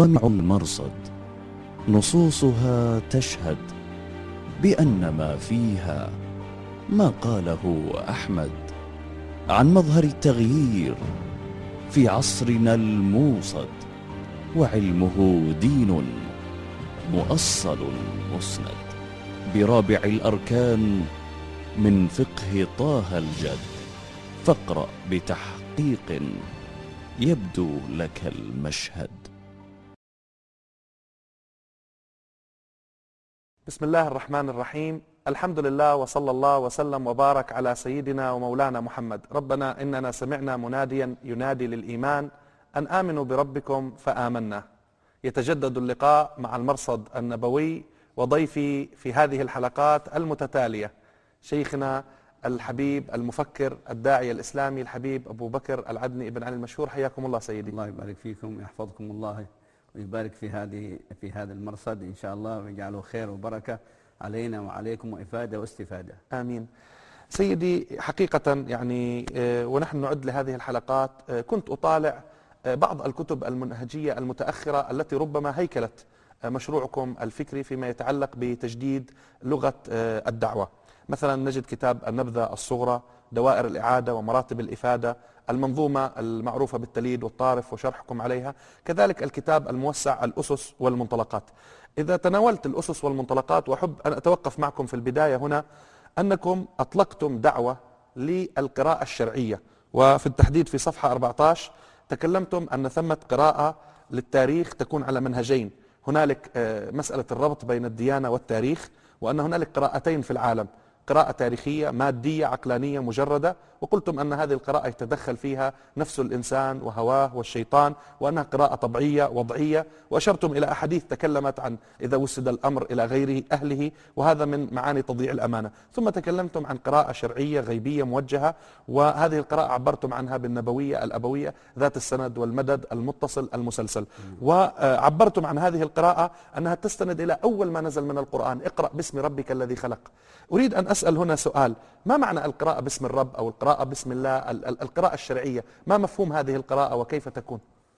جوامع المرصد نصوصها تشهد بأن ما فيها ما قاله أحمد عن مظهر التغيير في عصرنا الموصد، وعلمه دين مؤصل مسند برابع الأركان من فقه طه الجد، فاقرأ بتحقيق يبدو لك المشهد. بسم الله الرحمن الرحيم. الحمد لله وصلى الله وسلم وبارك على سيدنا ومولانا محمد. ربنا إننا سمعنا مناديا ينادي للإيمان أن آمنوا بربكم فآمنا. يتجدد اللقاء مع المرصد النبوي، وضيفي في هذه الحلقات المتتالية شيخنا الحبيب المفكر الداعية الإسلامي الحبيب أبو بكر العدني ابن علي المشهور. حياكم الله سيدي. الله يبارك فيكم، يحفظكم الله ويبارك في هذا المرصد إن شاء الله، ويجعله خير وبركة علينا وعليكم وإفادة واستفادة. آمين. سيدي، حقيقة يعني ونحن نعد لهذه الحلقات كنت أطالع بعض الكتب المنهجية المتأخرة التي ربما هيكلت مشروعكم الفكري فيما يتعلق بتجديد لغة الدعوة. مثلا نجد كتاب النبذة الصغرى، دوائر الإعادة ومراتب الإفادة، المنظومة المعروفة بالتليد والطارف وشرحكم عليها، كذلك الكتاب الموسع الأسس والمنطلقات. إذا تناولت الأسس والمنطلقات، وأحب أن أتوقف معكم في البداية هنا، أنكم أطلقتم دعوة للقراءة الشرعية، وفي التحديد في صفحة 14 تكلمتم أن ثمة قراءة للتاريخ تكون على منهجين، هنالك مسألة الربط بين الديانة والتاريخ، وأن هنالك قراءتين في العالم، قراءة تاريخية مادية عقلانية مجردة، وقلتم أن هذه القراءة يتدخل فيها نفس الإنسان وهواه والشيطان، وأنها قراءة طبيعية وضعية، وأشرتم إلى أحاديث تكلمت عن إذا وسد الأمر إلى غير أهله، وهذا من معاني تضييع الأمانة. ثم تكلمتم عن قراءة شرعية غيبية موجهة، وهذه القراءة عبرتم عنها بالنبوية الأبوية ذات السند والمدد المتصل المسلسل، وعبرتم عن هذه القراءة أنها تستند إلى أول ما نزل من القرآن، اقرأ باسم ربك الذي خلق. أريد أن أسأل هنا سؤال: ما معنى القراءة باسم الرب أو القراءة باسم الله، القراءة الشرعية؟ ما مفهوم هذه القراءة وكيف تكون؟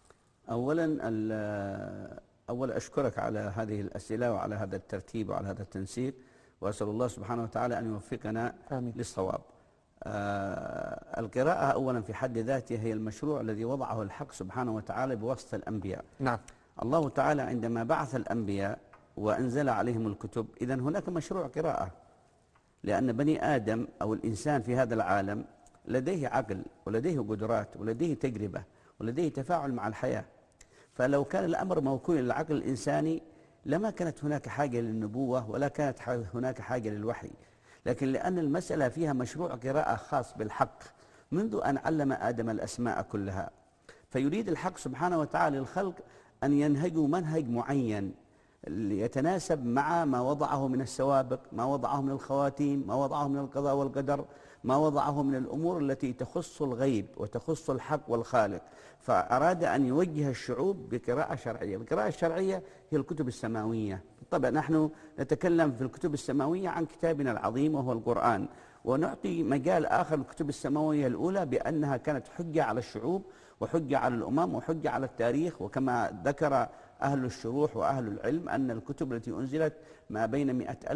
أولا أشكرك على هذه الأسئلة وعلى هذا الترتيب وعلى هذا التنسيق، وأسأل الله سبحانه وتعالى أن يوفقنا للصواب. القراءة أولا في حد ذاتها هي المشروع الذي وضعه الحق سبحانه وتعالى بواسطة الأنبياء. نعم. الله تعالى عندما بعث الأنبياء وأنزل عليهم الكتب، إذن هناك مشروع قراءة، لأن بني آدم أو الإنسان في هذا العالم لديه عقل ولديه قدرات ولديه تجربة ولديه تفاعل مع الحياة. فلو كان الأمر موكول للعقل الإنساني لما كانت هناك حاجة للنبوة ولا كانت هناك حاجة للوحي، لكن لأن المسألة فيها مشروع قراءة خاص بالحق منذ أن علم آدم الأسماء كلها، فيريد الحق سبحانه وتعالى للخلق أن ينهجوا منهج معين يتناسب مع ما وضعه من السوابق، ما وضعه من الخواتيم، ما وضعه من القضاء والقدر، ما وضعه من الأمور التي تخص الغيب وتخص الحق والخالق. فأراد أن يوجه الشعوب بقراءة شرعية. القراءة الشرعية هي الكتب السماوية. طبعا نحن نتكلم في الكتب السماوية عن كتابنا العظيم وهو القرآن، ونعطي مجال آخر الكتب السماوية الأولى بأنها كانت حجة على الشعوب وحجة على الأمم وحجة على التاريخ. وكما ذكر أهل الشروح وأهل العلم أن الكتب التي أنزلت ما بين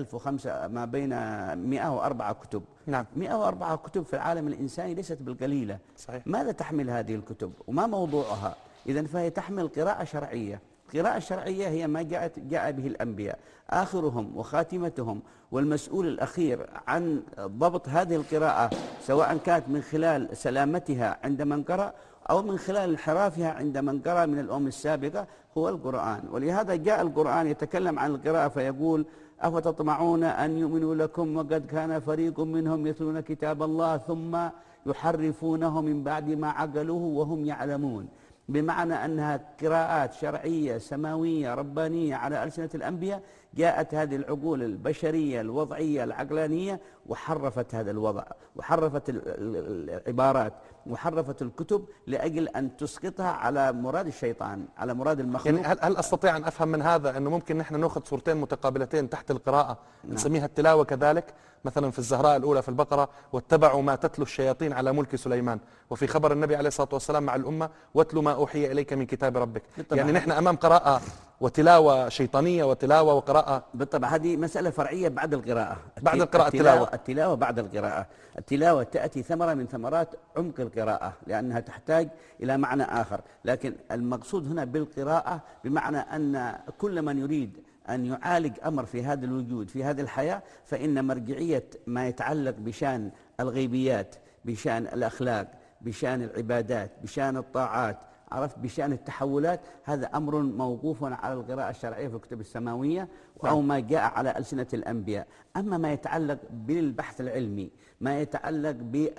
104 كتب. نعم. 104 كتب في العالم الإنساني ليست بالقليلة. صحيح. ماذا تحمل هذه الكتب وما موضوعها؟ إذن فهي تحمل قراءة شرعية. القراءة الشرعية هي ما جاء به الأنبياء، آخرهم وخاتمتهم والمسؤول الأخير عن ضبط هذه القراءة، سواء كانت من خلال سلامتها عند من قرأ أو من خلال انحرافها عند من قرأ من الأمم السابقة، هو القرآن. ولهذا جاء القرآن يتكلم عن القراءة فيقول: أفتطمعون أن يؤمنوا لكم وقد كان فريق منهم يتلون كتاب الله ثم يحرفونه من بعد ما عقلوه وهم يعلمون. بمعنى أنها قراءات شرعية سماوية ربانية على ألسنة الأنبياء جاءت هذه العقول البشرية الوضعية العقلانية وحرفت هذا الوضع، وحرفت العبارات، وحرفت الكتب لأجل أن تسقطها على مراد الشيطان، على مراد المخلوق. يعني هل أستطيع أن أفهم من هذا أنه ممكن نحن نأخذ صورتين متقابلتين تحت القراءة نسميها التلاوة كذلك؟ مثلا في الزهراء الأولى في البقرة: واتبعوا ما تتلو الشياطين على ملك سليمان، وفي خبر النبي عليه الصلاة والسلام مع الأمة: واتلوا ما أوحي إليك من كتاب ربك. يعني نحن أمام قراءة وتلاوة شيطانية وتلاوة وقراءة. بالطبع هذه مسألة فرعية بعد القراءة. بعد القراءة التلاوة بعد القراءة. التلاوة تأتي ثمرة من ثمرات عمق القراءة لأنها تحتاج إلى معنى آخر، لكن المقصود هنا بالقراءة بمعنى أن كل من يريد أن يعالج أمر في هذا الوجود في هذه الحياة فإن مرجعية ما يتعلق بشأن الغيبيات، بشأن الأخلاق، بشأن العبادات، بشأن الطاعات، عرفت، بشأن التحولات، هذا أمر موقوف على القراءة الشرعية في الكتب السماوية أو ما جاء على ألسنة الأنبياء. أما ما يتعلق بالبحث العلمي، ما يتعلق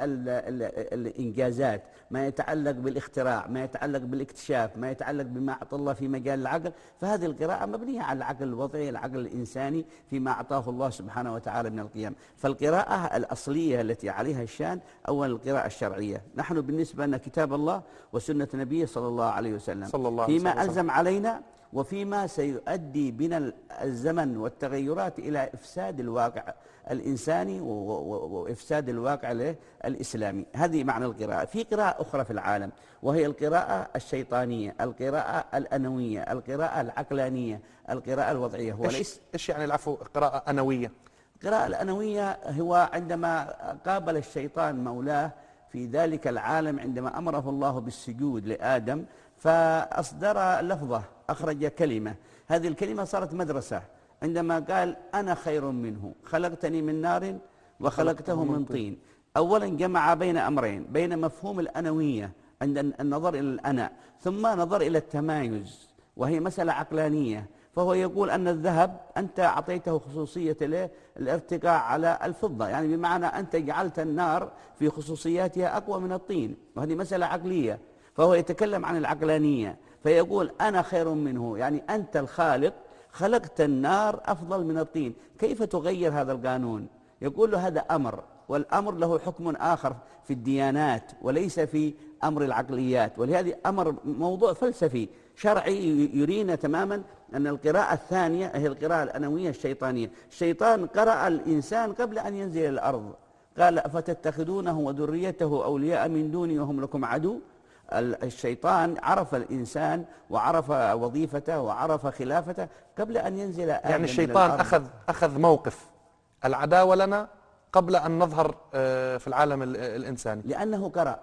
بالإنجازات، ما يتعلق بالاختراع، ما يتعلق بالاكتشاف، ما يتعلق بما أعطى الله في مجال العقل، فهذه القراءة مبنية على العقل الوضعي، العقل الإنساني فيما أعطاه الله سبحانه وتعالى من القيم. فالقراءة الأصلية التي عليها الشان أولا القراءة الشرعية. نحن بالنسبة لنا كتاب الله وسنة نبيه صلى الله عليه وسلم فيما ألزم علينا وفيما سيؤدي بنا الزمن والتغيرات إلى إفساد الواقع الإنساني وإفساد الواقع الإسلامي. هذه معنى القراءة. في قراءة أخرى في العالم وهي القراءة الشيطانية، القراءة الأنوية، القراءة العقلانية، القراءة الوضعية. إيش يعني العفو قراءة أنوية؟ القراءة الأنوية هو عندما قابل الشيطان مولاه في ذلك العالم عندما أمره الله بالسجود لآدم، فأصدر لفظة، أخرج كلمة، هذه الكلمة صارت مدرسة عندما قال: أنا خير منه، خلقتني من نار وخلقته من طين. أولا جمع بين أمرين، بين مفهوم الأنوية عند النظر إلى الأنا، ثم نظر إلى التمايز وهي مسألة عقلانية. فهو يقول أن الذهب أنت أعطيته خصوصية الارتقاء على الفضة، يعني بمعنى أنت جعلت النار في خصوصياتها أقوى من الطين، وهذه مسألة عقلية. فهو يتكلم عن العقلانية فيقول: أنا خير منه، يعني أنت الخالق خلقت النار أفضل من الطين، كيف تغير هذا القانون؟ يقول له: هذا أمر، والأمر له حكم آخر في الديانات وليس في أمر العقليات، ولهذا أمر موضوع فلسفي شرعي يرينا تماما أن القراءة الثانية هي القراءة الأنوية الشيطانية. الشيطان قرأ الإنسان قبل أن ينزل إلى الأرض، قال: أفتتخذونه وذريته أولياء من دوني وهم لكم عدو. الشيطان عرف الإنسان وعرف وظيفته وعرف خلافته قبل أن ينزل آدم. يعني الشيطان أخذ موقف العداوة لنا قبل أن نظهر في العالم الإنساني، لأنه قرأ.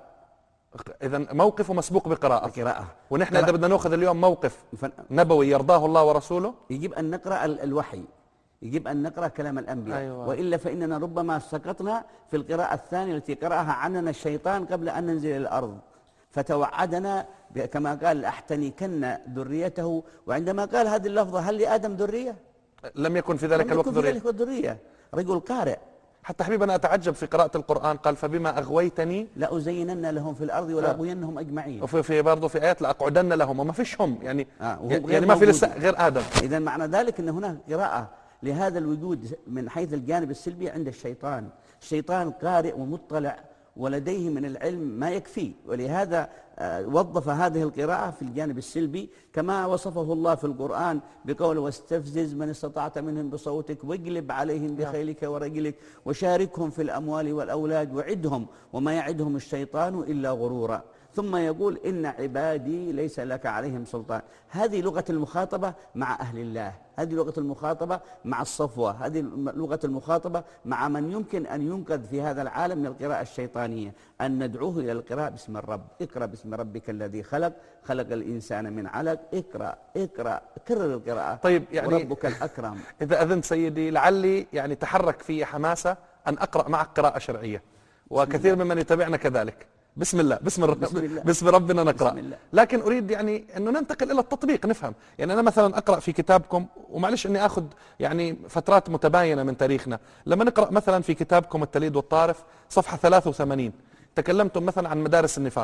إذن موقفه مسبوق بقراءة. ونحن إذا بدنا نأخذ اليوم موقف نبوي يرضاه الله ورسوله يجب أن نقرأ الوحي، يجب أن نقرأ كلام الأنبياء. أيوة. وإلا فإننا ربما سقطنا في القراءة الثانية التي قرأها عننا الشيطان قبل أن ننزل إلى الأرض، فتوعدنا كما قال: أحتنكن ذريته. وعندما قال هذه اللفظة: هل لآدم ذرية؟ لم يكن في ذلك الوقت ذرية. رجل قارئ. حتى حبيبي أنا أتعجب في قراءة القرآن قال: فبما أغويتني لأزينن لهم في الأرض ولأغوينهم أجمعين. وفي برضه في آيات لأقعدن لهم، وما فيش هم يعني يعني ما في لسه غير آدم. إذا معنى ذلك أن هناك قراءة لهذا الوجود من حيث الجانب السلبي عند الشيطان. الشيطان قارئ ومطلع ولديه من العلم ما يكفي، ولهذا وظف هذه القراءة في الجانب السلبي كما وصفه الله في القرآن بقوله: واستفزز من استطعت منهم بصوتك واجلب عليهم بخيلك ورجلك وشاركهم في الأموال والأولاد وعدهم وما يعدهم الشيطان إلا غرورا. ثم يقول: إن عبادي ليس لك عليهم سلطان. هذه لغة المخاطبة مع أهل الله، هذه لغة المخاطبة مع الصفوة، هذه لغة المخاطبة مع من يمكن أن ينقذ في هذا العالم من القراءة الشيطانية، أن ندعوه إلى القراءة باسم الرب. اقرأ باسم ربك الذي خلق الإنسان من علق. اقرأ كرر القراءة. طيب يعني وربك الأكرم. إذا أذنت سيدي لعلي يعني تحرك في حماسة أن أقرأ معك قراءة شرعية، وكثير ممن يتابعنا كذلك. بسم الله بسم ربنا نقرأ. لكن أريد يعني أنه ننتقل إلى التطبيق نفهم. يعني أنا مثلا أقرأ في كتابكم، ومعلش أني أخذ يعني فترات متباينة من تاريخنا، لما نقرأ مثلا في كتابكم التليد والطارف صفحة 83 تكلمتم مثلا عن مدارس النفاق،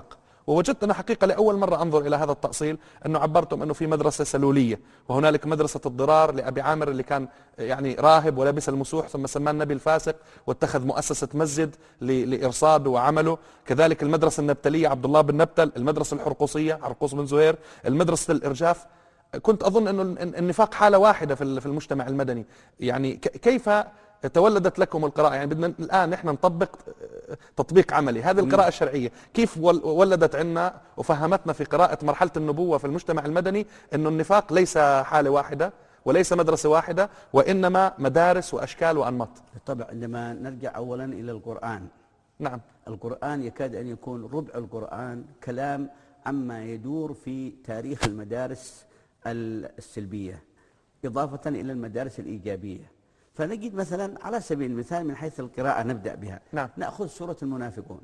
ووجدت أنا حقيقة لأول مرة أنظر إلى هذا التأصيل، أنه عبرتم أنه في مدرسة سلولية، وهنالك مدرسة الضرار لأبي عامر اللي كان يعني راهب ولبس المسوح ثم سماه النبي الفاسق واتخذ مؤسسة مسجد لإرصاده وعمله. كذلك المدرسة النبتلية عبد الله بن نبتل، المدرسة الحرقوسية عرقوس بن زهير، المدرسة الإرجاف. كنت أظن أنه النفاق حالة واحدة في المجتمع المدني. يعني كيف تولدت لكم القراءة؟ يعني بدنا الآن نحن نطبق تطبيق عملي هذه القراءة الشرعية، كيف ولدت عنا وفهمتنا في قراءة مرحلة النبوة في المجتمع المدني أنه النفاق ليس حالة واحدة وليس مدرسة واحدة، وإنما مدارس وأشكال وأنماط. بالطبع عندما نرجع أولا إلى القرآن، نعم، القرآن يكاد أن يكون ربع القرآن كلام عما يدور في تاريخ المدارس السلبية إضافة إلى المدارس الإيجابية. فنجد مثلا على سبيل المثال من حيث القراءة نبدأ بها. نعم. نأخذ سورة المنافقون.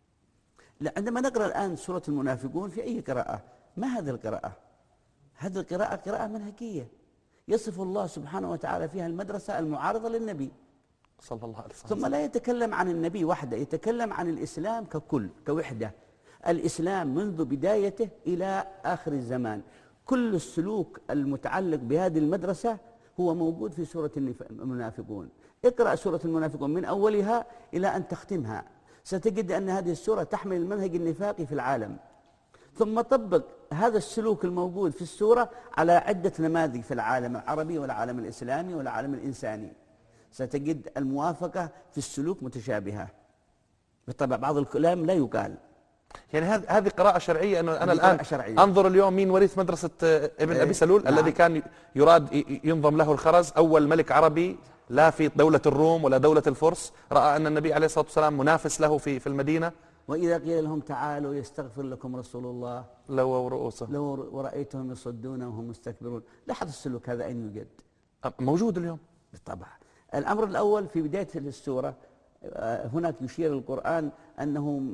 عندما نقرأ الآن سورة المنافقون في أي قراءة؟ ما هذه القراءة؟ هذه القراءة قراءة منهجية يصف الله سبحانه وتعالى فيها المدرسة المعارضة للنبي صلى الله عليه وسلم، ثم لا يتكلم عن النبي وحده، يتكلم عن الإسلام ككل كوحدة. الإسلام منذ بدايته إلى آخر الزمان، كل السلوك المتعلق بهذه المدرسة هو موجود في سورة المنافقون. اقرأ سورة المنافقون من أولها إلى أن تختمها، ستجد أن هذه السورة تحمل المنهج النفاقي في العالم، ثم طبق هذا السلوك الموجود في السورة على عدة نماذج في العالم العربي والعالم الإسلامي والعالم الإنساني، ستجد الموافقة في السلوك متشابهة. بالطبع بعض الكلام لا يقال. يعني هذه قراءة شرعية، أنه أنا الآن شرعية. أنظر اليوم مين وريث مدرسة ابن أبي سلول. نعم. الذي كان يراد ينظم له الخرز، أول ملك عربي لا في دولة الروم ولا دولة الفرس، رأى أن النبي عليه الصلاة والسلام منافس له في المدينة. وإذا قيل لهم تعالوا يستغفر لكم رسول الله لووا رؤوسهم لو ورأيتهم يصدون وهم مستكبرون. لاحظ السلوك هذا أين يوجد؟ موجود اليوم. بالطبع. الأمر الأول في بداية السورة هناك يشير القرآن أنهم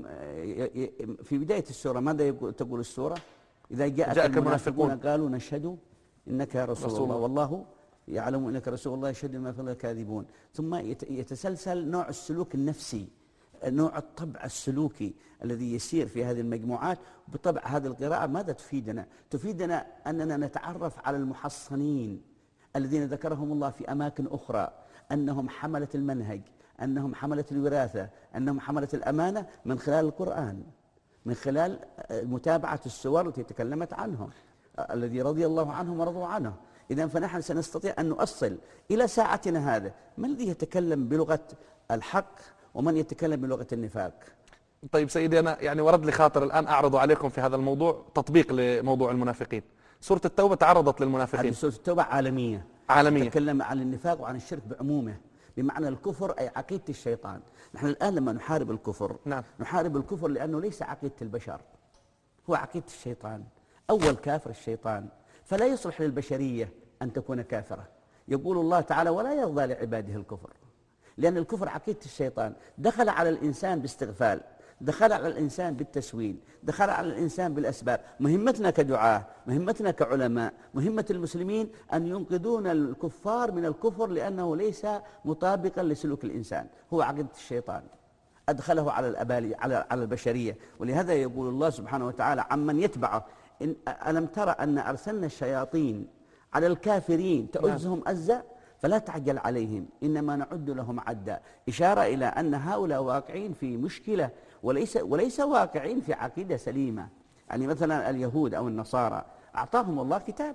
في بداية السورة ماذا تقول السورة؟ إذا جاءك المنافقون قالوا نشهد إنك رسول الله والله يعلم إنك رسول الله يشهد ما في الكاذبون. ثم يتسلسل نوع السلوك النفسي، نوع الطبع السلوكي الذي يسير في هذه المجموعات. بطبع هذه القراءة ماذا تفيدنا؟ تفيدنا أننا نتعرف على المحصنين الذين ذكرهم الله في أماكن أخرى، أنهم حملة المنهج، أنهم حملة الوراثة، أنهم حملة الأمانة من خلال القرآن، من خلال متابعة السور التي تكلمت عنهم، الذي رضي الله عنهم ورضوا عنه. إذن فنحن سنستطيع أن نؤصل إلى ساعتنا هذا من الذي يتكلم بلغة الحق ومن يتكلم بلغة النفاق. طيب سيدي، أنا يعني ورد لي خاطر الآن أعرض عليكم في هذا الموضوع تطبيق لموضوع المنافقين. سورة التوبة تعرضت للمنافقين. سورة التوبة عالمية تتكلم عن النفاق وعن الشرك بعمومه، بمعنى الكفر أي عقيدة الشيطان. نحن الآن لما نحارب الكفر، نعم، نحارب الكفر لأنه ليس عقيدة البشر، هو عقيدة الشيطان. أول كافر الشيطان، فلا يصلح للبشرية أن تكون كافرة. يقول الله تعالى ولا يرضى لعباده الكفر، لأن الكفر عقيدة الشيطان. دخل على الإنسان باستغفال، دخل على الإنسان بالتسويل، دخل على الإنسان بالأسباب. مهمتنا كدعاة، مهمتنا كعلماء، مهمة المسلمين أن ينقذون الكفار من الكفر، لأنه ليس مطابقا لسلوك الإنسان، هو عقيدة الشيطان أدخله على الأبالي على البشرية. ولهذا يقول الله سبحانه وتعالى عمن يتبعه ألم ترى أن أرسلنا الشياطين على الكافرين تؤزهم أزا فلا تعجل عليهم إنما نعد لهم عدا. إشارة إلى أن هؤلاء واقعين في مشكلة وليس واقعين في عقيدة سليمة. يعني مثلا اليهود أو النصارى أعطاهم الله كتاب،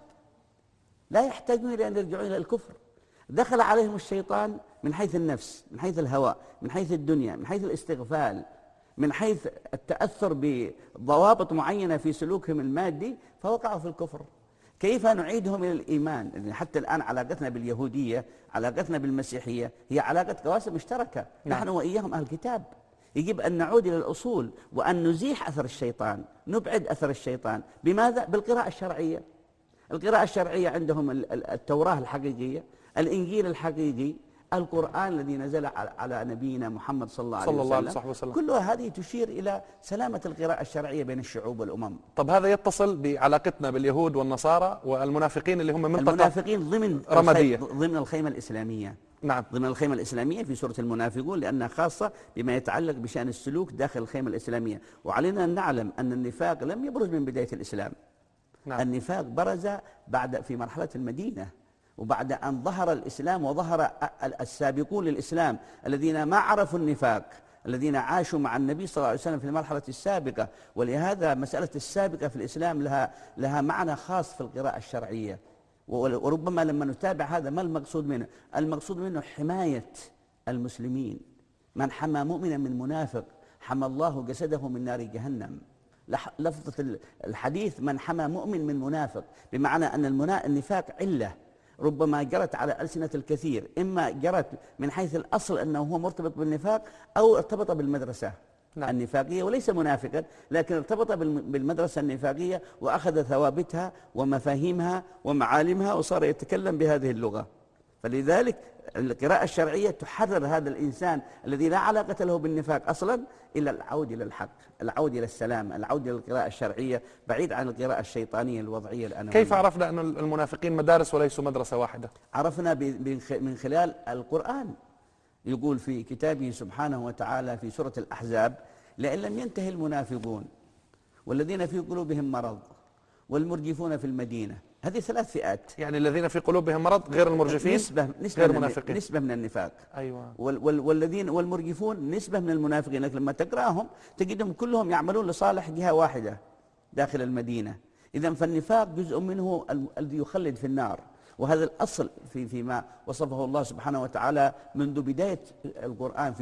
لا يحتاجون إلى أن يرجعون إلى الكفر. دخل عليهم الشيطان من حيث النفس، من حيث الهوى، من حيث الدنيا، من حيث الاستغفال، من حيث التأثر بضوابط معينة في سلوكهم المادي، فوقعوا في الكفر. كيف نعيدهم إلى الإيمان؟ يعني حتى الآن علاقتنا باليهودية، علاقتنا بالمسيحية هي علاقة كواسب مشتركة. نحن وإياهم أهل الكتاب. يجب أن نعود إلى الأصول وأن نزيح أثر الشيطان، نبعد أثر الشيطان. بماذا؟ بالقراءة الشرعية. القراءة الشرعية عندهم التوراة الحقيقية، الإنجيل الحقيقي، القرآن الذي نزل على نبينا محمد صلى الله عليه وسلم. كلها هذه تشير إلى سلامة القراءة الشرعية بين الشعوب والأمم. طب هذا يتصل بعلاقتنا باليهود والنصارى والمنافقين اللي هم منطقة المنافقين ضمن رمادية، ضمن الخيمة الإسلامية. نعم. ضمن الخيمة الإسلامية في سورة المنافقون، لأنها خاصة بما يتعلق بشأن السلوك داخل الخيمة الإسلامية. وعلينا أن نعلم أن النفاق لم يبرز من بداية الإسلام. نعم. النفاق برز في مرحلة المدينة، وبعد أن ظهر الإسلام وظهر السابقون للإسلام الذين ما عرفوا النفاق، الذين عاشوا مع النبي صلى الله عليه وسلم في المرحلة السابقة. ولهذا مسألة السابقة في الإسلام لها معنى خاص في القراءة الشرعية. وربما لما نتابع هذا ما المقصود منه؟ المقصود منه حماية المسلمين. من حمى مؤمنا من منافق حمى الله جسده من نار جهنم. لفظة الحديث من حمى مؤمن من منافق، بمعنى أن النفاق علة ربما جرت على ألسنة الكثير، إما جرت من حيث الأصل أنه هو مرتبط بالنفاق أو ارتبط بالمدرسة النفاقية وليس منافقا، لكن ارتبط بالمدرسة النفاقية وأخذ ثوابتها ومفاهيمها ومعالمها وصار يتكلم بهذه اللغة. فلذلك القراءة الشرعية تحرر هذا الإنسان الذي لا علاقة له بالنفاق أصلا إلا العود إلى الحق، العود إلى السلام، العود إلى القراءة الشرعية بعيد عن القراءة الشيطانية الوضعية الأنوية. كيف عرفنا أن المنافقين مدارس وليسوا مدرسة واحدة؟ عرفنا من خلال القرآن. يقول في كتابه سبحانه وتعالى في سورة الأحزاب: لئن لم ينتهي المنافقون والذين في قلوبهم مرض والمرجفون في المدينة. هذه 3 فئات، يعني الذين في قلوبهم مرض غير المرجفين، غير المنافقين، نسبة من النفاق. أيوة. والذين والمرجفون نسبة من المنافقين، لكن لما تقرأهم تجدهم كلهم يعملون لصالح جهة واحدة داخل المدينة. إذن فالنفاق جزء منه الذي يخلد في النار، وهذا الأصل فيما وصفه الله سبحانه وتعالى منذ بداية القرآن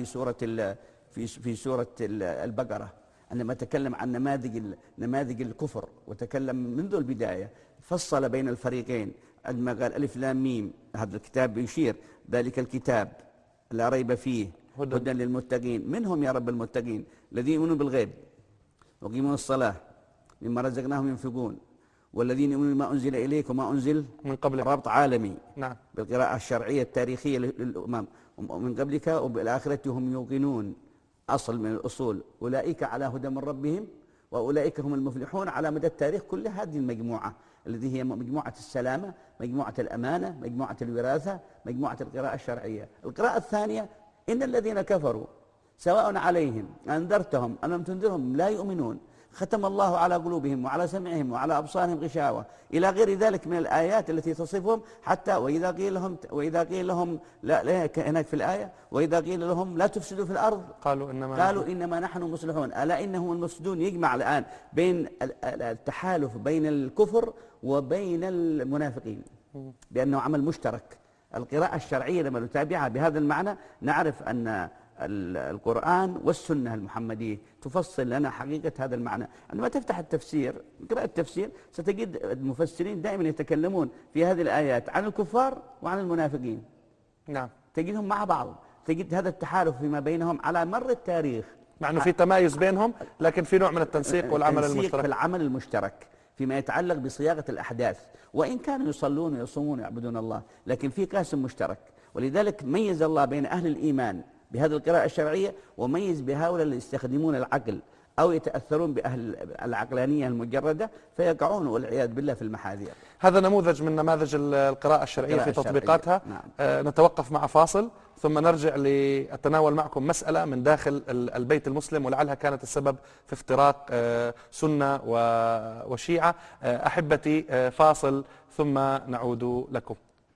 في سورة البقرة، عندما تكلم عن نماذج الكفر وتكلم منذ البداية، فصل بين الفريقين عندما قال ألف لام ميم. هذا الكتاب يشير ذلك الكتاب لا ريب فيه هدى للمتقين. منهم يا رب المتقين الذين يؤمنون بالغيب ويقيمون الصلاة مما رزقناهم ينفقون والذين يؤمنون بما أنزل إليك وما أنزل من قبلك. ربط عالمي. نعم. بالقراءة الشرعية التاريخية للأمم ومن قبلك وبالآخرة هم يوقنون. أصل من الأصول أولئك على هدى من ربهم وأولئك هم المفلحون. على مدى التاريخ كل هذه المجموعة التي هي مجموعة السلامة، مجموعة الأمانة، مجموعة الوراثة، مجموعة القراءة الشرعية. القراءة الثانية: إن الذين كفروا سواء عليهم أنذرتهم أم لم تنذرهم لا يؤمنون ختم الله على قلوبهم وعلى سمعهم وعلى أبصارهم غشاوة، إلى غير ذلك من الآيات التي تصفهم. حتى وإذا قيل لهم لا هناك في الآية: وإذا قيل لهم لا تفسدوا في الأرض قالوا إنما نحن مصلحون ألا إنهم المفسدون. يجمع الآن بين التحالف بين الكفر وبين المنافقين بأنه عمل مشترك. القراءة الشرعية لما نتابعها بهذا المعنى نعرف أن القرآن والسنة المحمدية تفصل لنا حقيقة هذا المعنى. عندما تفتح التفسير، قراءة التفسير، ستجد المفسرين دائما يتكلمون في هذه الآيات عن الكفار وعن المنافقين. نعم. تجدهم مع بعض، تجد هذا التحالف فيما بينهم على مر التاريخ، مع أنه في تمايز بينهم لكن في نوع من التنسيق والعمل المشترك. في العمل المشترك فيما يتعلق بصياغة الأحداث، وإن كانوا يصلون ويصومون ويعبدون الله، لكن في قاسم مشترك. ولذلك ميز الله بين أهل الإيمان بهذه القراءة الشرعية وميز بهؤلاء اللي يستخدمون العقل أو يتأثرون بأهل العقلانية المجردة فيقعون والعياذ بالله في المحاذير. هذا نموذج من نماذج القراءة الشرعية في تطبيقاتها. نعم. نتوقف مع فاصل ثم نرجع لأتناول معكم مسألة من داخل البيت المسلم ولعلها كانت السبب في افتراق سنة وشيعة. أحبتي، فاصل ثم نعود لكم.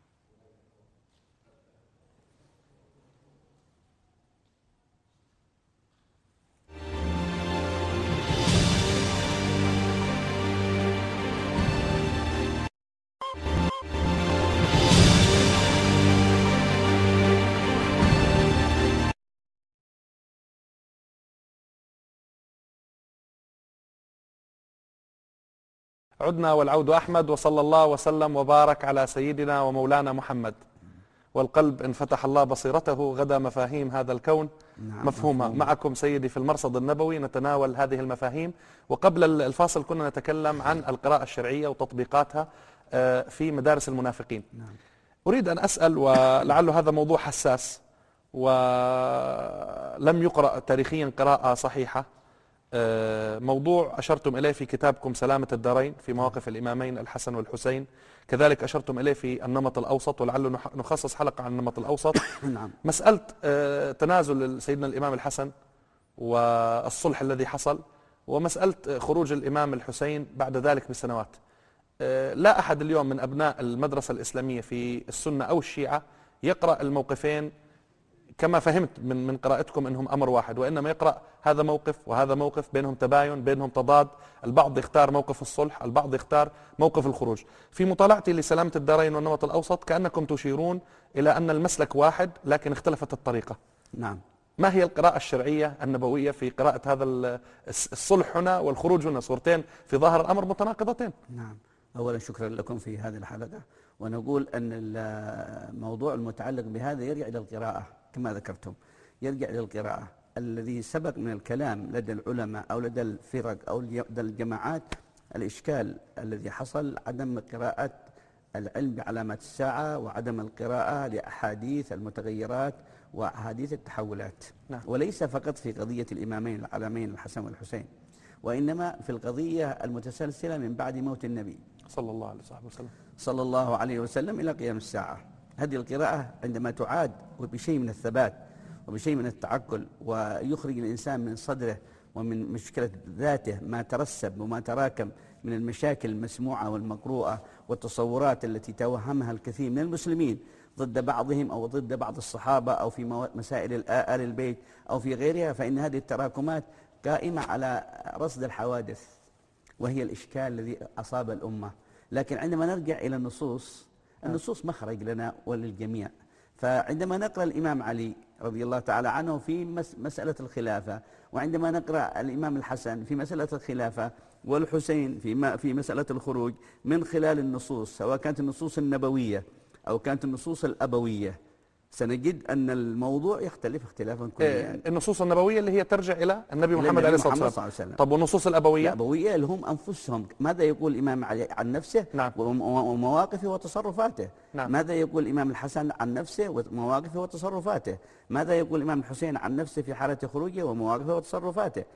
عدنا والعود أحمد، وصلى الله وسلم وبارك على سيدنا ومولانا محمد. والقلب إن فتح الله بصيرته غدا مفاهيم هذا الكون مفهومة. معكم سيدي في المرصد النبوي نتناول هذه المفاهيم. وقبل الفاصل كنا نتكلم عن القراءة الشرعية وتطبيقاتها في مدارس المنافقين. أريد أن أسأل، ولعل هذا موضوع حساس ولم يقرأ تاريخيا قراءة صحيحة، موضوع أشرتم إليه في كتابكم سلامة الدارين في مواقف الإمامين الحسن والحسين، كذلك أشرتم إليه في النمط الأوسط، ولعله نخصص حلقة عن النمط الأوسط. نعم. مسألة تنازل سيدنا الإمام الحسن والصلح الذي حصل، ومسألة خروج الإمام الحسين بعد ذلك بسنوات. لا أحد اليوم من أبناء المدرسة الإسلامية في السنة أو الشيعة يقرأ الموقفين كما فهمت من قراءتكم أنهم أمر واحد، وإنما يقرأ هذا موقف وهذا موقف، بينهم تباين بينهم تضاد، البعض يختار موقف الصلح، البعض يختار موقف الخروج. في مطالعتي لسلامة الدارين والنمط الأوسط كأنكم تشيرون إلى أن المسلك واحد لكن اختلفت الطريقة. نعم. ما هي القراءة الشرعية النبوية في قراءة هذا الصلح هنا والخروج هنا؟ صورتين في ظاهر الأمر متناقضتين. نعم. أولا شكرا لكم في هذه الحلقة، ونقول أن الموضوع المتعلق بهذا يرجع إلى القراءة كما ذكرتم، يرجع إلى القراءة. الذي سبق من الكلام لدى العلماء أو لدى الفرق أو لدى الجماعات، الإشكال الذي حصل عدم قراءة العلم بعلامات الساعة، وعدم القراءة لأحاديث المتغيرات وأحاديث التحولات. نعم. وليس فقط في قضية الإمامين العلمين الحسن والحسين، وإنما في القضية المتسلسلة من بعد موت النبي صلى الله عليه وسلم صلى الله عليه وسلم إلى قيام الساعة. هذه القراءة عندما تعاد وبشيء من الثبات وبشيء من التعقل، ويخرج الإنسان من صدره ومن مشكلة ذاته ما ترسب وما تراكم من المشاكل المسموعة والمقروءة والتصورات التي توهمها الكثير من المسلمين ضد بعضهم أو ضد بعض الصحابة أو في مسائل آل البيت أو في غيرها، فإن هذه التراكمات قائمة على رصد الحوادث، وهي الإشكال الذي أصاب الأمة. لكن عندما نرجع إلى النصوص مخرج لنا وللجميع. فعندما نقرأ الإمام علي رضي الله تعالى عنه في مسألة الخلافة، وعندما نقرأ الإمام الحسن في مسألة الخلافة، والحسين في مسألة الخروج، من خلال النصوص سواء كانت النصوص النبوية أو كانت النصوص الأبوية، سنجد أن الموضوع يختلف اختلافا كليا. النصوص النبوية اللي هي ترجع إلى النبي محمد عليه الصلاة والسلام. طب والنصوص الأبوية؟ الأبوية اللي هم أنفسهم، ماذا يقول الإمام علي عن نفسه؟ نعم. ومواقفه وتصرفاته. نعم. ماذا يقول الإمام الحسن عن نفسه ومواقفه وتصرفاته؟ ماذا يقول الإمام الحسين عن نفسه في حالة خروجه ومواقفه وتصرفاته؟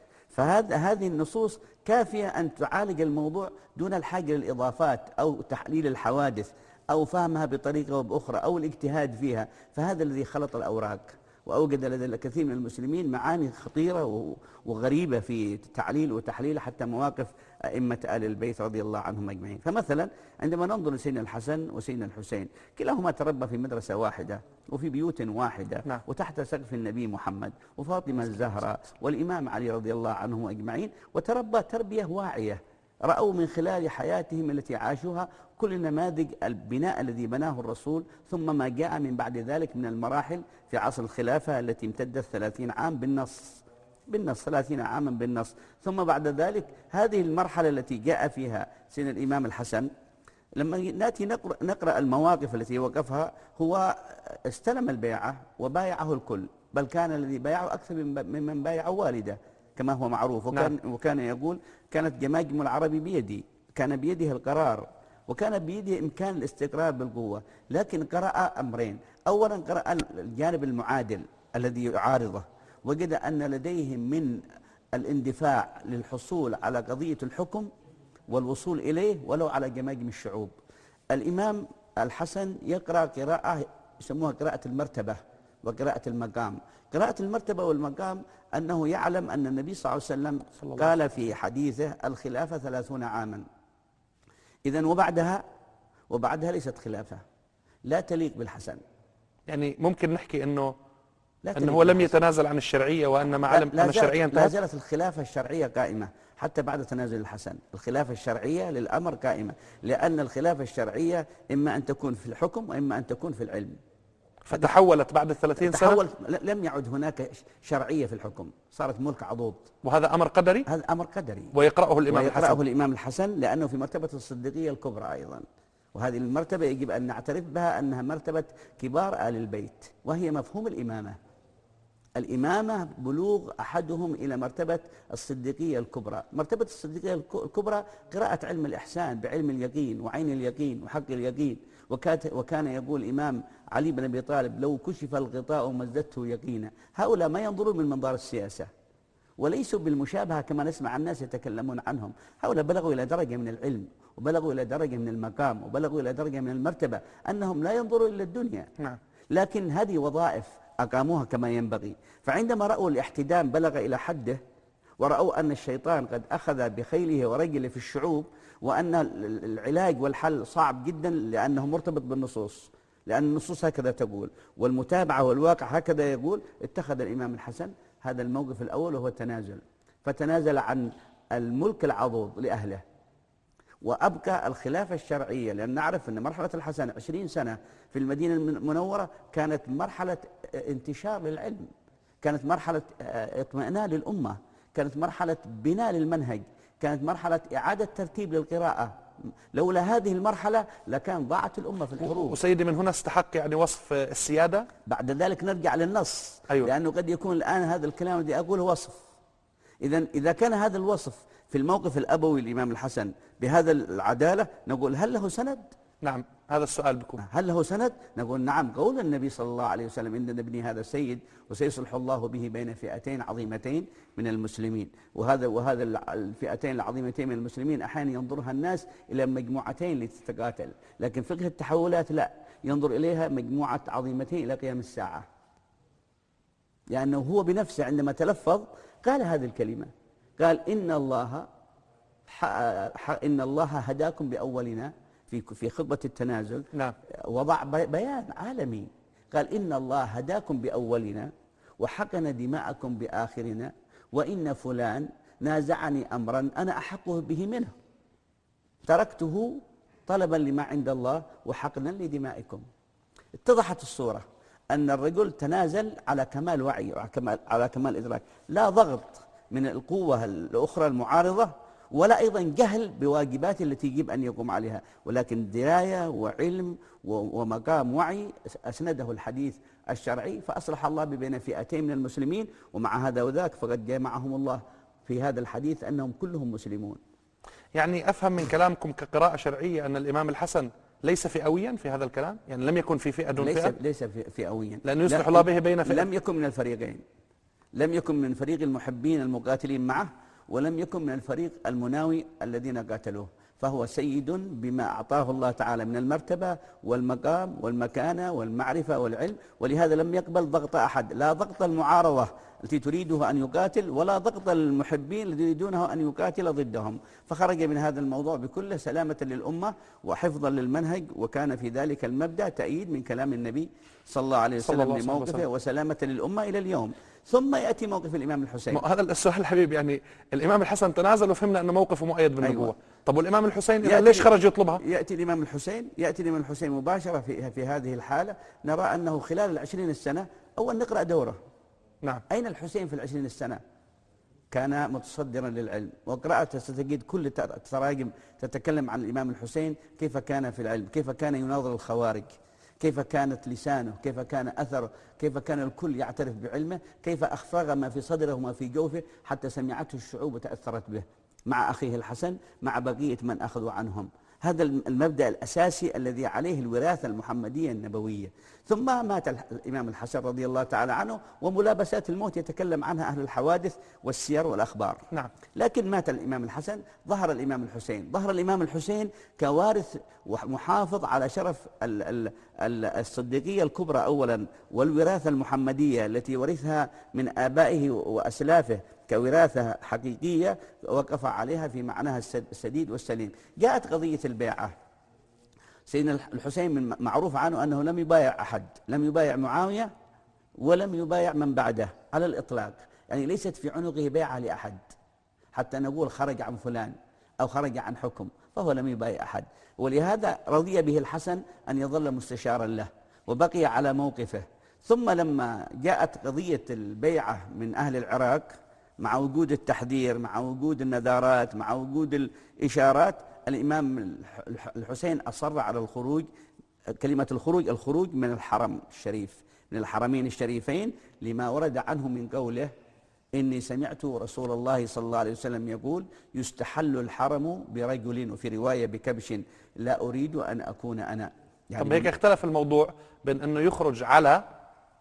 هذه النصوص كافية أن تعالج الموضوع دون الحاجة للإضافات أو تحليل الحوادث أو فهمها بطريقة أو بأخرى أو الاجتهاد فيها. فهذا الذي خلط الأوراق وأوجد لدى الكثير من المسلمين معاني خطيرة وغريبة في تعليل وتحليل حتى مواقف أئمة آل البيت رضي الله عنهم أجمعين. فمثلا عندما ننظر لسيدنا الحسن وسيدنا الحسين، كلاهما تربى في مدرسة واحدة وفي بيوت واحدة. نعم. وتحت سقف النبي محمد وفاطمة الزهراء والإمام علي رضي الله عنهم أجمعين، وتربى تربية واعية. رأوا من خلال حياتهم التي عاشوها كل نماذج البناء الذي بناه الرسول، ثم ما جاء من بعد ذلك من المراحل في عصر الخلافة التي امتدت 30 عام بالنص 30 عاما بالنص. ثم بعد ذلك هذه المرحلة التي جاء فيها سيدنا الإمام الحسن، لما نأتي نقرأ المواقف التي وقفها، هو استلم البيعة وبايعه الكل، بل كان الذي بايعه أكثر ممن بايع والده كما هو معروف. وكان يقول كانت جماجم العرب بيدي، كان بيده القرار وكان بيده إمكان الاستقرار بالقوة. لكن قرأ أمرين: أولا قرأ الجانب المعادل الذي يعارضه، وجد أن لديهم من الاندفاع للحصول على قضية الحكم والوصول إليه ولو على جماجم الشعوب. الإمام الحسن يقرأ قراءة يسموها قراءة المرتبة وقراءة المقام. قراءة المرتبة والمقام أنه يعلم أن النبي صلى الله عليه وسلم قال في حديثه: الخلافة 30 عاما. إذن وبعدها ليست خلافة، لا تليق بالحسن. يعني ممكن نحكي أنه هو لم يتنازل عن الشرعية، وأن ما علم أن الشرعية انتهت. لا زالت الخلافة الشرعية قائمة حتى بعد تنازل الحسن. الخلافة الشرعية للأمر قائمة، لأن الخلافة الشرعية إما أن تكون في الحكم وإما أن تكون في العلم. فتحولت بعد 30 سنة. لم يعد هناك شرعية في الحكم، صارت ملك عضوض. وهذا أمر قدري؟ هذا أمر قدري، ويقرأه الإمام الحسن لأنه في مرتبة الصديقية الكبرى أيضا. وهذه المرتبة يجب أن نعترف بها أنها مرتبة كبار آل البيت، وهي مفهوم الإمامة. الإمامة بلوغ أحدهم إلى مرتبة الصديقية الكبرى. مرتبة الصديقية الكبرى قراءة علم الإحسان بعلم اليقين وعين اليقين وحق اليقين. وكان يقول الإمام علي بن أبي طالب: لو كشف الغطاء مزدته يقينا. هؤلاء ما ينظرون من منظار السياسة وليسوا بالمشابهة كما نسمع الناس يتكلمون عنهم. هؤلاء بلغوا إلى درجة من العلم، وبلغوا إلى درجة من المقام، وبلغوا إلى درجة من المرتبة أنهم لا ينظروا إلى الدنيا. نعم. لكن هذه وظائف أقاموها كما ينبغي. فعندما رأوا الاحتدام بلغ إلى حده، ورأوا أن الشيطان قد أخذ بخيله ورجله في الشعوب، وأن العلاج والحل صعب جدا لأنه مرتبط بالنصوص، لأن النصوص هكذا تقول والمتابعة والواقع هكذا يقول، اتخذ الإمام الحسن هذا الموقف الأول وهو التنازل. فتنازل عن الملك العضوض لأهله، وأبقى الخلافة الشرعية، لأن نعرف أن مرحلة الحسن 20 سنة في المدينة المنورة كانت مرحلة انتشار للعلم، كانت مرحلة اطمئنان للأمة، كانت مرحلة بناء للمنهج، كانت مرحلة إعادة ترتيب للقراءة. لولا هذه المرحلة لكان ضاعت الأمة في الحروب. وسيدي من هنا استحق يعني وصف السيادة. بعد ذلك نرجع للنص. أيوة. لأنه قد يكون الآن هذا الكلام الذي أقوله وصف. إذا كان هذا الوصف في الموقف الأبوي للإمام الحسن بهذا العدالة، نقول هل له سند؟ نعم، هذا السؤال بكم. هل له سند؟ نقول نعم. قول النبي صلى الله عليه وسلم: إن ابني هذا سيد وسيصلح الله به بين فئتين عظيمتين من المسلمين. وهذا الفئتين العظيمتين من المسلمين أحيانا ينظرها الناس إلى مجموعتين لتتقاتل، لكن فقه التحولات لا، ينظر إليها مجموعة عظيمتين إلى قيام الساعة. لأنه هو بنفسه عندما تلفظ قال هذه الكلمة، قال: إن الله هداكم بأولنا في خطبة التنازل. نعم. وضع بيان عالمي، قال: إن الله هداكم بأولنا وحقن دماءكم بآخرنا، وإن فلان نازعني أمرا أنا أحق به منه تركته طلبا لما عند الله وحقنا لدمائكم. اتضحت الصورة أن الرجل تنازل على كمال وعي وعلى كمال إدراك، لا ضغط من القوة الأخرى المعارضة، ولا أيضا جهل بواجبات التي يجب أن يقوم عليها، ولكن دراية وعلم ومقام وعي أسنده الحديث الشرعي، فأصلح الله بين فئتين من المسلمين. ومع هذا وذاك فقد جمعهم الله في هذا الحديث أنهم كلهم مسلمون. يعني أفهم من كلامكم كقراءة شرعية أن الإمام الحسن ليس فئويا في هذا الكلام؟ يعني لم يكن في فئة دون فئة؟ ليس فئويا، لأنه يصلح الله به بين فئة. لم يكن من الفريقين، لم يكن من فريق المحبين المقاتلين معه، ولم يكن من الفريق المناوي الذين قاتلوه، فهو سيد بما أعطاه الله تعالى من المرتبة والمقام والمكانة والمعرفة والعلم، ولهذا لم يقبل ضغط أحد، لا ضغط المعارضة التي تريده أن يقاتل، ولا ضغط المحبين الذين يريدونه أن يقاتل ضدهم، فخرج من هذا الموضوع بكل سلامة للأمة وحفظا للمنهج. وكان في ذلك المبدأ تأييد من كلام النبي صلى الله عليه وسلم لموقفه وسلامة للأمة إلى اليوم. ثم يأتي موقف الإمام الحسين. هذا السؤال الحبيب، يعني الإمام الحسن تنازل وفهمنا أن موقفه مؤيد بالنبوة. أيوة. طب والإمام الحسين ليش خرج يطلبها؟ يأتي الإمام الحسين مباشرة في هذه الحالة. نرى أنه خلال 20 السنة أول نقرأ دوره. نعم. أين الحسين في 20 السنة؟ كان متصدرا للعلم، وقرأت ستجد كل التراجم تتكلم عن الإمام الحسين كيف كان في العلم، كيف كان يناظر الخوارج، كيف كانت لسانه، كيف كان أثره، كيف كان الكل يعترف بعلمه، كيف أخفق ما في صدره وما في جوفه حتى سمعته الشعوب وتأثرت به، مع أخيه الحسن مع بقية من أخذوا عنهم. هذا المبدأ الأساسي الذي عليه الوراثة المحمدية النبوية. ثم مات الإمام الحسن رضي الله تعالى عنه، وملابسات الموت يتكلم عنها أهل الحوادث والسير والأخبار. نعم. لكن مات الإمام الحسن، ظهر الإمام الحسين كوارث ومحافظ على شرف الصديقية الكبرى أولا، والوراثة المحمدية التي ورثها من آبائه وأسلافه كوراثة حقيقية وقف عليها في معناها السديد والسليم. جاءت قضية البيعة. سيدنا الحسين من معروف عنه أنه لم يبايع أحد، لم يبايع معاوية ولم يبايع من بعده على الإطلاق، يعني ليست في عنقه بيعة لأحد حتى نقول خرج عن فلان أو خرج عن حكم، فهو لم يبايع أحد. ولهذا رضي به الحسن أن يظل مستشارا له وبقي على موقفه. ثم لما جاءت قضية البيعة من أهل العراق، مع وجود التحذير، مع وجود النذارات، مع وجود الإشارات، الإمام الحسين أصر على الخروج. كلمة الخروج من الحرم الشريف، من الحرمين الشريفين، لما ورد عنه من قوله: إني سمعت رسول الله صلى الله عليه وسلم يقول: يستحل الحرم برجل، وفي رواية بكبش، لا أريد أن أكون أنا. يعني طب هيك اختلف الموضوع بين أنه يخرج على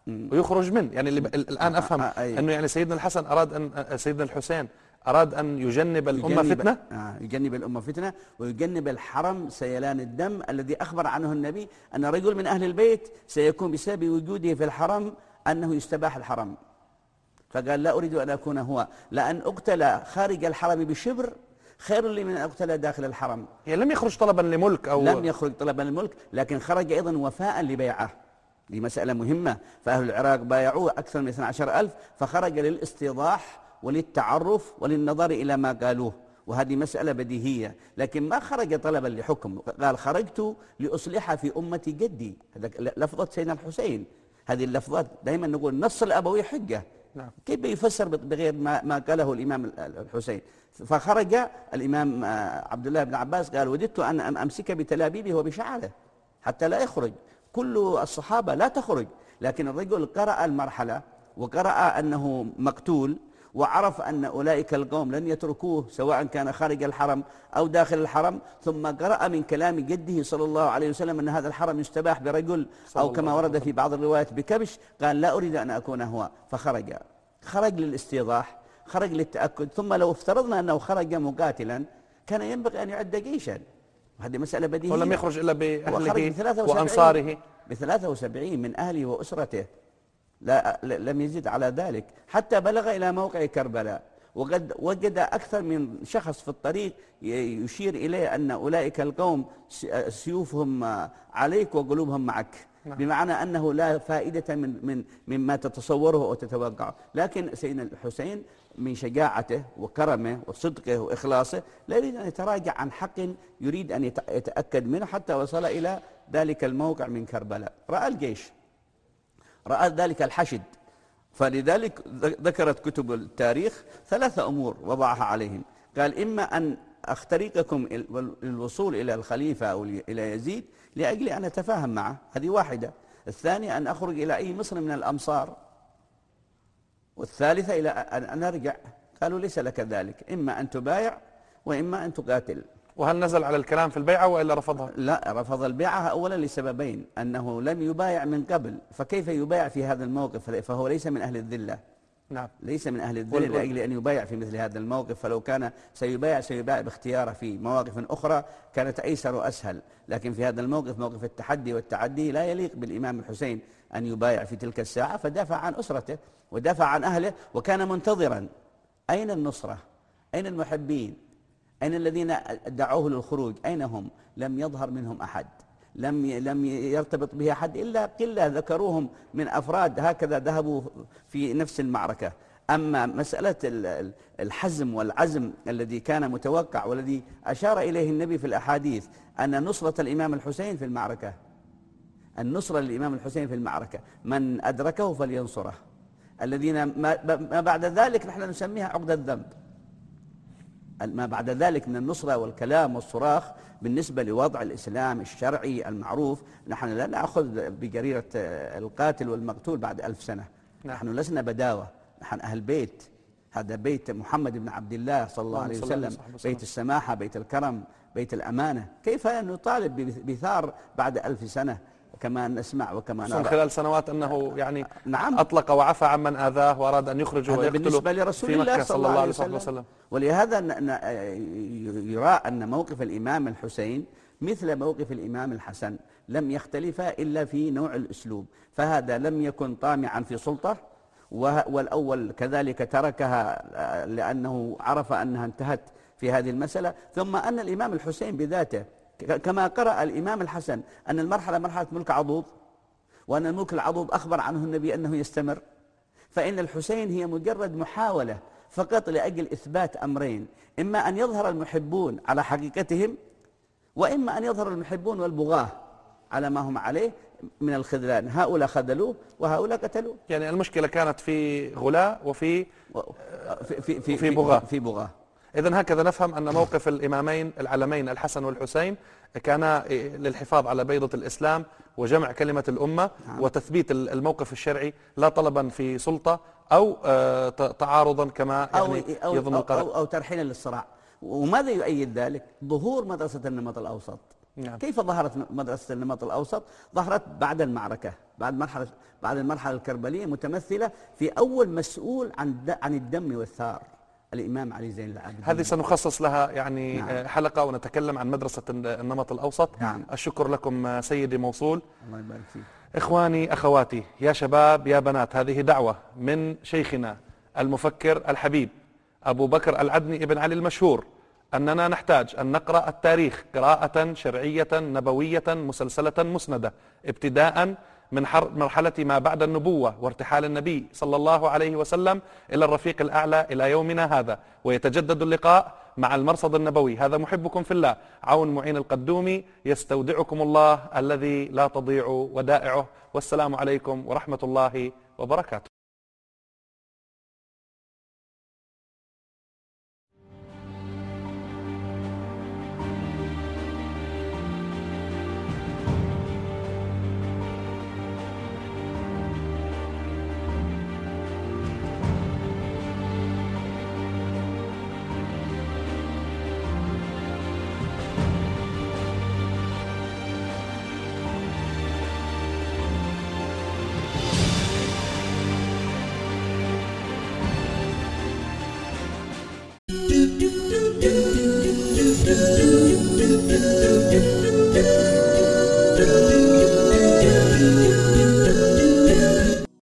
ويخرج من يعني اللي الآن أفهم أنه يعني سيدنا الحسن أراد أن سيدنا الحسين أراد أن يجنب الأمة فتنة. يجنب الأمة فتنة ويجنب الحرم سيلان الدم الذي أخبر عنه النبي أن رجل من أهل البيت سيكون بسبب وجوده في الحرم أنه يستباح الحرم، فقال لا أريد أن أكون هو، لأن أقتل خارج الحرم بشبر خير لي من أن أقتل داخل الحرم. يعني لم يخرج طلبا لملك أو لم يخرج طلبا للملك، لكن خرج أيضا وفاء لبيعه. دي مسألة مهمة، فأهل العراق بايعوه أكثر من 12,000، فخرج للاستيضاح وللتعرف وللنظر إلى ما قالوه، وهذه مسألة بديهية، لكن ما خرج طلبا لحكم. قال خرجت لأصلح في أمة جدي، هذا لفظة سيدنا الحسين. هذه اللفظات دائما نقول نص الأبوي حجة. نعم. كيف يفسر بغير ما قاله الإمام الحسين؟ فخرج الإمام عبد الله بن عباس قال وددت أن أمسك بتلابيبه وبشعره حتى لا يخرج. كل الصحابة لا تخرج، لكن الرجل قرأ المرحلة وقرأ أنه مقتول، وعرف أن أولئك القوم لن يتركوه سواء كان خارج الحرم أو داخل الحرم، ثم قرأ من كلام جده صلى الله عليه وسلم أن هذا الحرم يستباح برجل أو كما ورد في بعض الروايات بكبش، قال لا أريد أن أكون هو، فخرج. خرج للاستيضاح، خرج للتأكد. ثم لو افترضنا أنه خرج مقاتلا كان ينبغي أن يعد جيشا، وهذه مسألة بديهية. ولم يخرج إلا بأهله وأنصاره، ب73 من أهله وأسرته، لا لم يزد على ذلك، حتى بلغ إلى موقع كربلاء، وقد وجد أكثر من شخص في الطريق يشير إليه أن أولئك القوم سيوفهم عليك وقلوبهم معك. بمعنى أنه لا فائدة مما تتصوره أو تتوقعه. لكن سيدنا الحسين من شجاعته وكرمه وصدقه وإخلاصه لا يريد أن يتراجع عن حق يريد أن يتأكد منه، حتى وصل إلى ذلك الموقع من كربلاء. رأى الجيش، رأى ذلك الحشد، فلذلك ذكرت كتب التاريخ 3 أمور وضعها عليهم. قال إما أن أخترقكم للوصول إلى الخليفة أو إلى يزيد لأجل أن أتفاهم معه، هذه واحدة. الثانية أن أخرج إلى أي مصر من الأمصار، والثالثة إلى أن أرجع. قالوا ليس لك ذلك، إما أن تبايع وإما أن تقاتل. وهل نزل على الكلام في البيعة وإلا رفضها؟ لا، رفض البيعة أولا لسببين: أنه لم يبايع من قبل، فكيف يبايع في هذا الموقف؟ فهو ليس من أهل الذلة. نعم، ليس من أهل الذلة لأجل أن يبايع في مثل هذا الموقف، فلو كان سيبايع باختياره في مواقف أخرى كانت أيسر وأسهل، لكن في هذا الموقف موقف التحدي والتعدي لا يليق بالإمام الحسين أن يبايع في تلك الساعة، فدافع عن أسرته ودافع عن أهله، وكان منتظرا أين النصرة؟ أين المحبين؟ أين الذين دعوه للخروج؟ أين هم؟ لم يظهر منهم أحد، لم يرتبط به أحد إلا قلة ذكروهم من أفراد هكذا ذهبوا في نفس المعركة. أما مسألة الحزم والعزم الذي كان متوقع والذي أشار إليه النبي في الأحاديث أن نصرة الإمام الحسين في المعركة، النصرة للإمام الحسين في المعركة، من أدركه فلينصره. الذين ما بعد ذلك نحن نسميها عقد الذنب، ما بعد ذلك من النصرة والكلام والصراخ بالنسبة لوضع الإسلام الشرعي المعروف. نحن لا نأخذ بجريرة القاتل والمقتول بعد 1000 سنة. نحن لسنا بداوة، نحن أهل بيت، هذا بيت محمد بن عبد الله صلى الله عليه وسلم، بيت السماحة، بيت الكرم، بيت الأمانة. كيف نطالب بثار بعد 1000 سنة كما نسمع وكما نرى؟ خلال سنوات أنه يعني نعم أطلق وعفى عمن آذاه وأراد أن يخرجه ويقتله بالنسبة لرسول الله صلى الله عليه وسلم. ولهذا يرى أن موقف الإمام الحسين مثل موقف الإمام الحسن لم يختلف إلا في نوع الأسلوب، فهذا لم يكن طامعا في سلطة، والأول كذلك تركها لأنه عرف أنها انتهت في هذه المسألة. ثم أن الإمام الحسين بذاته كما قرأ الإمام الحسن أن المرحلة مرحلة ملك عضوض، وأن الملك العضوض أخبر عنه النبي أنه يستمر، فإن الحسين هي مجرد محاولة فقط لأجل إثبات أمرين: إما أن يظهر المحبون على حقيقتهم، وإما أن يظهر المحبون والبغاة على ما هم عليه من الخذلان. هؤلاء خذلوه وهؤلاء قتلوه. يعني المشكلة كانت في غلاء وفي في بغاة. إذن هكذا نفهم أن موقف الإمامين العلمين الحسن والحسين كان للحفاظ على بيضة الإسلام وجمع كلمة الأمة وتثبيت الموقف الشرعي، لا طلبا في سلطة أو تعارضا كما يعني يظن القارئ أو ترحيلا للصراع. وماذا يؤيد ذلك؟ ظهور مدرسة النمط الأوسط. نعم. كيف ظهرت مدرسة النمط الأوسط؟ ظهرت بعد المعركة، بعد المرحلة الكربلية، متمثلة في أول مسؤول عن الدم والثار، الإمام علي زين العابدين. هذه سنخصص لها يعني نعم. حلقة ونتكلم عن مدرسة النمط الأوسط. نعم. الشكر لكم سيدي موصول. الله يبارك فيك. إخواني أخواتي، يا شباب يا بنات، هذه دعوة من شيخنا المفكر الحبيب أبو بكر العدني ابن علي المشهور، أننا نحتاج أن نقرأ التاريخ قراءة شرعية نبوية مسلسلة مسندة، ابتداء من مرحلة ما بعد النبوة وارتحال النبي صلى الله عليه وسلم إلى الرفيق الأعلى إلى يومنا هذا، ويتجدد اللقاء مع المرصد النبوي. هذا محبكم في الله عون معين القدومي، يستودعكم الله الذي لا تضيع ودائعه، والسلام عليكم ورحمة الله وبركاته.